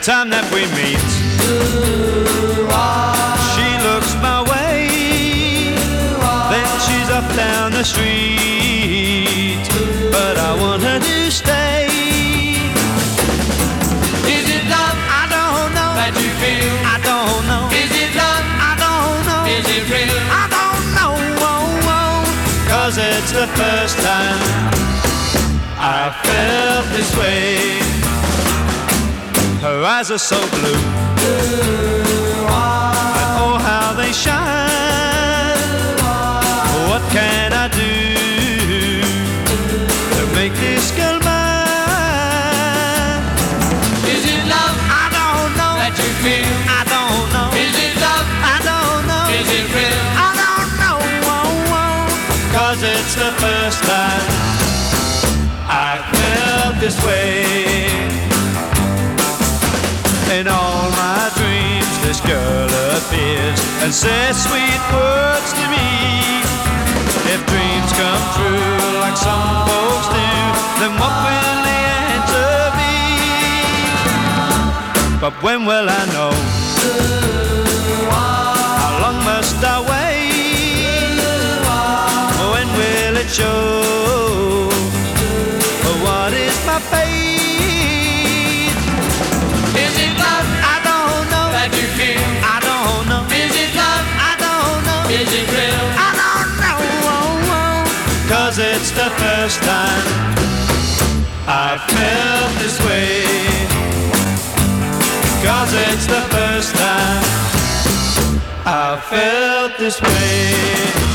time that we meet, she looks my way, then she's up down the street, but I want her to stay. Is it love? I don't know That you feel? I don't know. Is it love? I don't know. Is it real? I don't know, cause it's the first time I felt this way. Her eyes are so blue, and oh how they shine. What can I do to make this girl mine? Is it love? I don't know That you feel? I don't know. Is it love? I don't know. Is it real? I don't know, cause it's the first time I felt this way. In all my dreams this girl appears and says sweet words to me. If dreams come true like some folks do, then what will the answer be? But when will I know? How long must I wait? When will it show? What is my fate? Is it love? I don't know That you feel? I don't know. Is it love? I don't know. Is it real? I don't know, cause it's the first time I felt this way. Cause it's the first time I felt this way.